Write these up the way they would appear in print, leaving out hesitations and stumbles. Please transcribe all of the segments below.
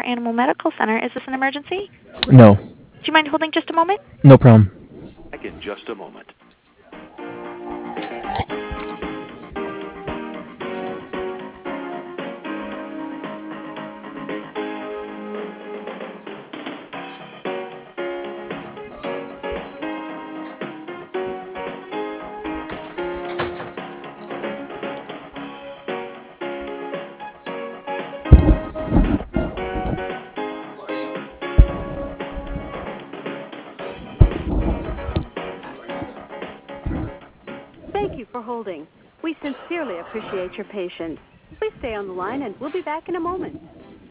Animal Medical Center. Is this an emergency? No. Do you mind holding just a moment? No problem. Back in just a moment. Thank you for holding. We sincerely appreciate your patience. Please stay on the line and we'll be back in a moment.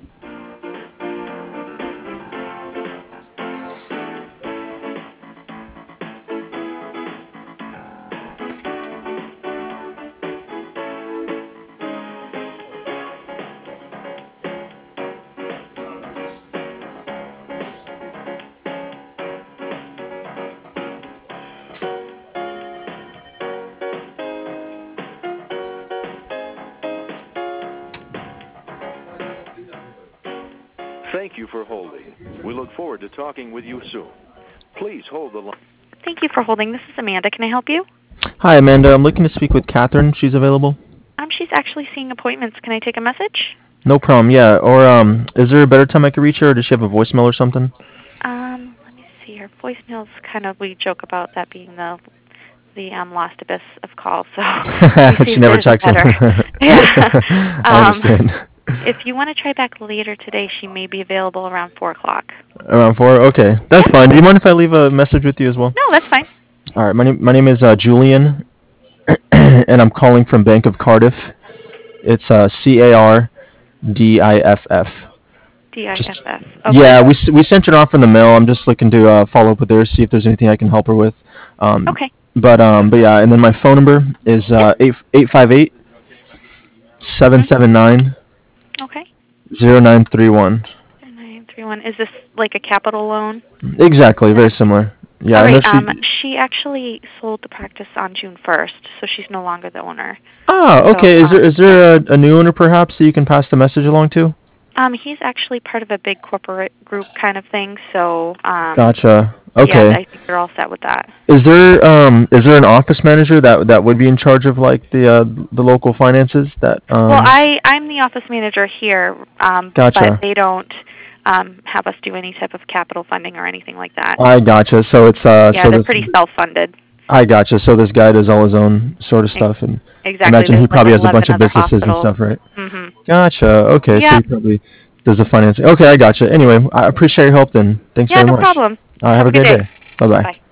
Thank you for holding. We look forward to talking with you soon. Please hold the line. Thank you for holding. This is Amanda. Can I help you? Hi, Amanda. I'm looking to speak with Catherine. She's available? She's actually seeing appointments. Can I take a message? No problem, yeah. Or is there a better time I could reach her, or does she have a voicemail or something? Let me see. Her voicemail's kind of, we joke about that being the lost abyss of calls, so She never checks in. Yeah. I understand. If you want to try back later today, she may be available around 4 o'clock. Around 4? Okay. That's fine. Do you mind if I leave a message with you as well? No, that's fine. All right. My name is Julian, and I'm calling from Bank of Cardiff. It's CARDIFF. DIFF. Okay. Yeah, we sent it off in the mail. I'm just looking to follow up with her, see if there's anything I can help her with. Okay. But yeah, and then my phone number is 858 779 Okay. 0931. 931. Is this like a capital loan? Exactly, very similar. Yeah, All I know right. She actually sold the practice on June 1st, so she's no longer the owner. Oh, okay. So, Is there a new owner perhaps that you can pass the message along to? He's actually part of a big corporate group kind of thing, so Gotcha. Okay. yeah, I think they're all set with that. Is there an office manager that would be in charge of like the local finances that Well, I'm the office manager here, Gotcha. but they don't have us do any type of capital funding or anything like that. I gotcha. So it's Yeah, so they're this, pretty self-funded. I gotcha. So this guy does all his own sort of stuff, and Exactly. imagine he There's probably like has a bunch 11 of other businesses and hospitals. stuff, right? Mm-hmm. Gotcha. Okay, so Yeah. he probably does the financing. Okay, I gotcha. Anyway, I appreciate your help then. Thanks Yeah, very no much. problem. All right, have a great day. Bye-bye. Bye.